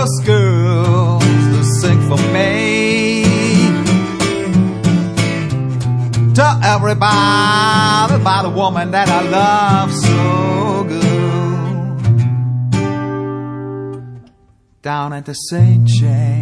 us girls to sing for me. Tell everybody about the woman that I love so good. Down at the St. James.